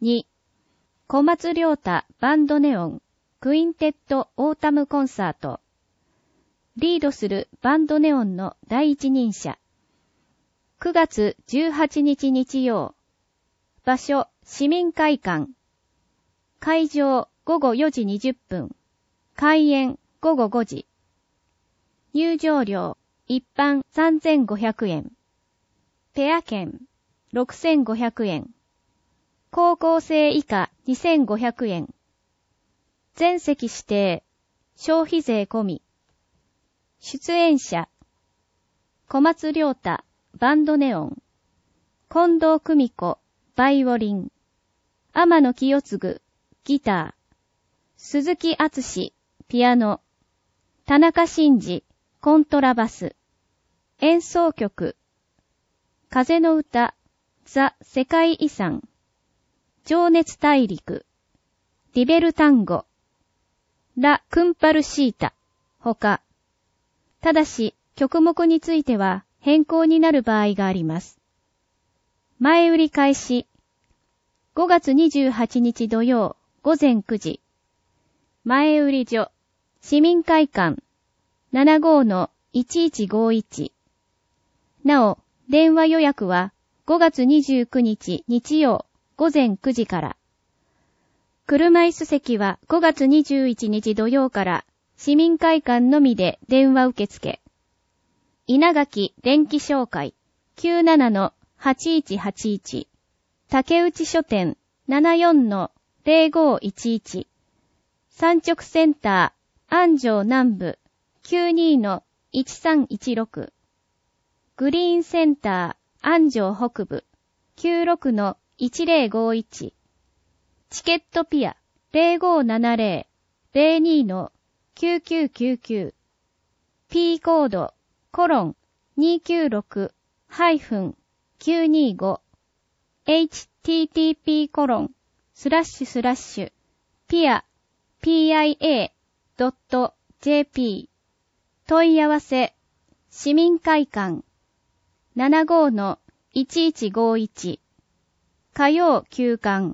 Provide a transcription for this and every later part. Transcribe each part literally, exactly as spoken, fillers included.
に、小松良太バンドネオンクインテッドオータムコンサート。リードするバンドネオンの第一人者。くがつじゅうはちにち日曜。場所、市民会館。会場、ごごよじにじゅっぷん。開演、ごごごじ。入場料、一般さんぜんごひゃくえん。ペア券、ろくせんごひゃくえん。高校生以下にせんごひゃくえん。全席指定、消費税込み。出演者、小松良太、バンドネオン、近藤久美子、バイオリン、天野清次、ギター、鈴木敦、ピアノ、田中真二、コントラバス、演奏曲、風の歌、ザ・世界遺産、情熱大陸、リベルタンゴ、ラ・クンパルシータ、他。ただし、曲目については変更になる場合があります。前売り開始。ごがつにじゅうはちにち土曜、ごぜんくじ。前売り所、市民会館、ななごのいちいちごいち。なお、電話予約はごがつにじゅうくにち日曜、ごぜんくじから。車椅子席はごがつにじゅういちにち土曜から市民会館のみで電話受付。稲垣電気商会 きゅうななのはちいちはちいち。竹内書店 ななよんのぜろごいちいち。産直センター安城南部 きゅうにのいちさんいちろく。グリーンセンター安城北部 きゅうろくのいちぜろごいち。チケットピア ぜろごななぜろ ぜろにのきゅうきゅうきゅうきゅう。P コードコロンにきゅうろく きゅうにご。エイチティーティーピー コロンスラッシュスラッシュピア ピア ドット ジェーピー 問い合わせ市民会館 ななごのいちいちごいち。火曜休館。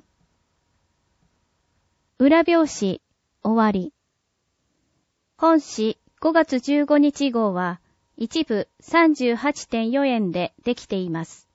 裏表紙終わり。本誌ごがつじゅうごにち号は一部 さんじゅうはちてんよんえんでできています。